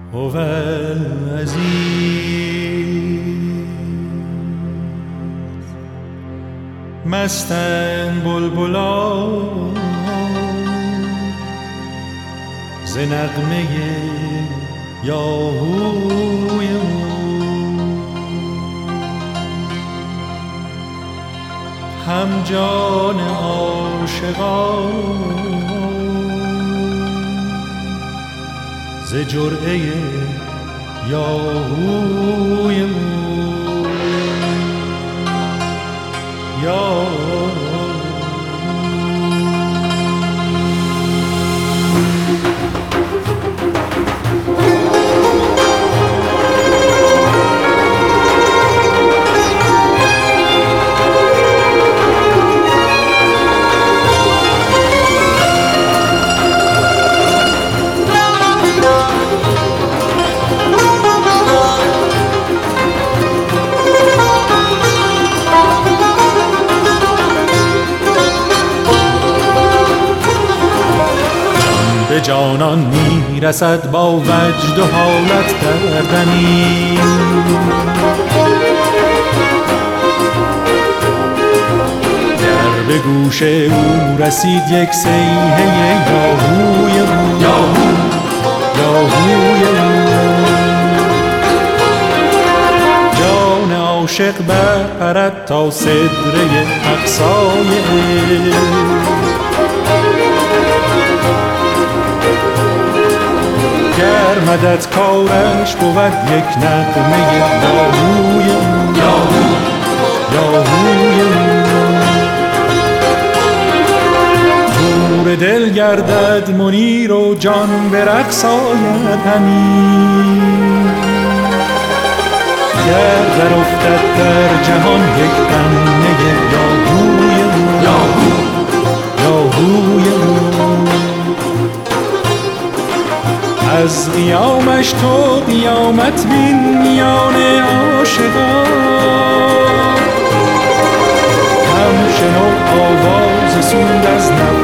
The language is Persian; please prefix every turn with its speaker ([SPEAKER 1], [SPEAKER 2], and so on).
[SPEAKER 1] هو العزیز مستند بلبلان ز نغمه یاهوی هم جان عاشقان ز جرعه یاهوی به جانان میرسد با وجد و حالت دردنی در به گوش او رسید یک صیحه یاهوی او یاهوی جان عاشق برپرد تا صدره اقصای گر مدد کارش بود یک نغمه یاهوی یاهوی نور دل گردد منیر و جان به رقص آید همی گر در افتد در جهان یک غمه یاهوی یاهوی از قیامش تو قیامت بین میان عاشقان هم شنو آواز سوز از نوا